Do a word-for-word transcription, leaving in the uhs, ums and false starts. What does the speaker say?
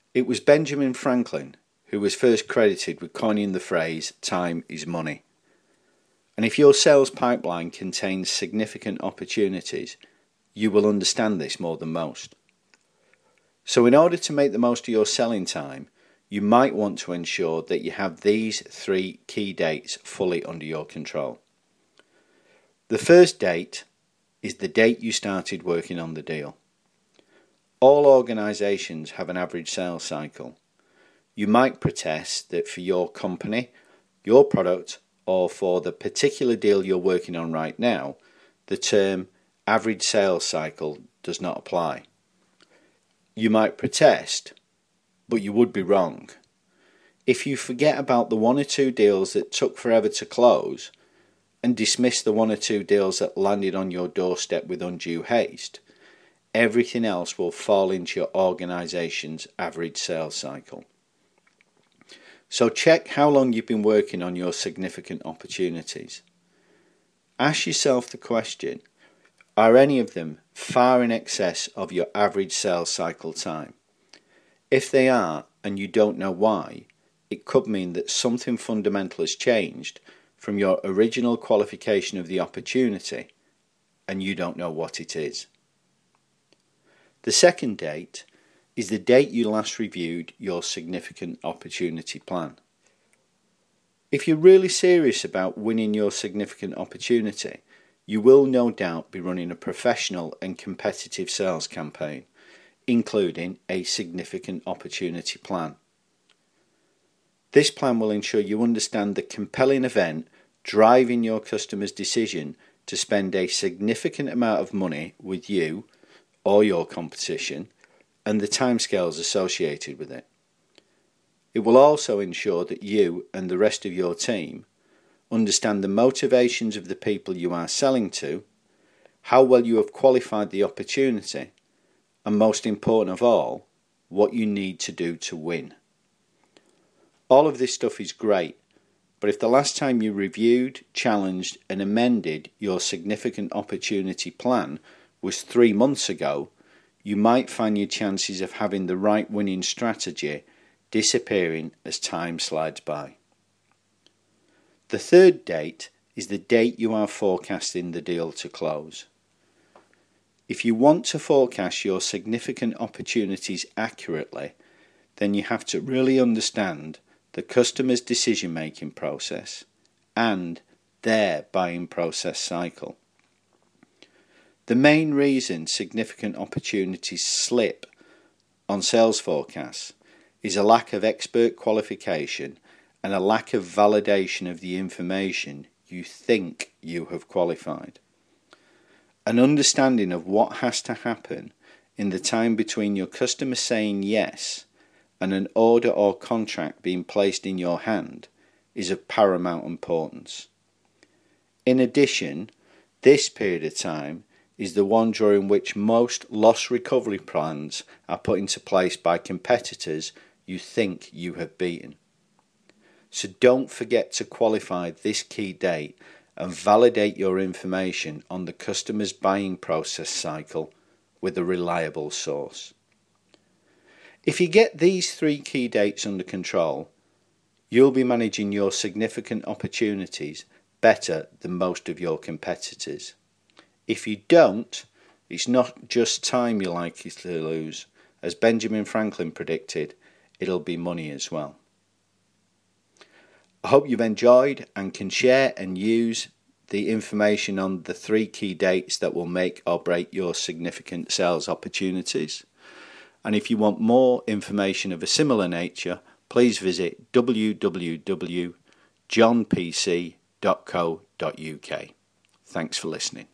It was Benjamin Franklin who was first credited with coining the phrase, "time is money." And if your sales pipeline contains significant opportunities, you will understand this more than most. So in order to make the most of your selling time, you might want to ensure that you have these three key dates fully under your control. The first date is the date you started working on the deal. All organisations have an average sales cycle. You might protest that for your company, your product, or for the particular deal you're working on right now, the term average sales cycle does not apply. You might protest, but you would be wrong. If you forget about the one or two deals that took forever to close and dismiss the one or two deals that landed on your doorstep with undue haste, everything else will fall into your organisation's average sales cycle. So check how long you've been working on your significant opportunities. Ask yourself the question, are any of them far in excess of your average sales cycle time? If they are, and you don't know why, it could mean that something fundamental has changed from your original qualification of the opportunity, and you don't know what it is. The second date is the date you last reviewed your significant opportunity plan. If you're really serious about winning your significant opportunity, you will no doubt be running a professional and competitive sales campaign, including a significant opportunity plan. This plan will ensure you understand the compelling event driving your customer's decision to spend a significant amount of money with you or your competition and the timescales associated with it. It will also ensure that you and the rest of your team understand the motivations of the people you are selling to, how well you have qualified the opportunity, and most important of all, what you need to do to win. All of this stuff is great, but if the last time you reviewed, challenged, and amended your significant opportunity plan was three months ago, you might find your chances of having the right winning strategy disappearing as time slides by. The third date is the date you are forecasting the deal to close. If you want to forecast your significant opportunities accurately, then you have to really understand the customer's decision-making process and their buying process cycle. The main reason significant opportunities slip on sales forecasts is a lack of expert qualification and a lack of validation of the information you think you have qualified. An understanding of what has to happen in the time between your customer saying yes and an order or contract being placed in your hand is of paramount importance. In addition, this period of time is the one during which most loss recovery plans are put into place by competitors you think you have beaten. So don't forget to qualify this key date and validate your information on the customer's buying process cycle with a reliable source. If you get these three key dates under control, you'll be managing your significant opportunities better than most of your competitors. If you don't, it's not just time you're likely to lose. As Benjamin Franklin predicted, it'll be money as well. I hope you've enjoyed and can share and use the information on the three key dates that will make or break your significant sales opportunities. And if you want more information of a similar nature, please visit w w w dot john p c dot co dot u k. Thanks for listening.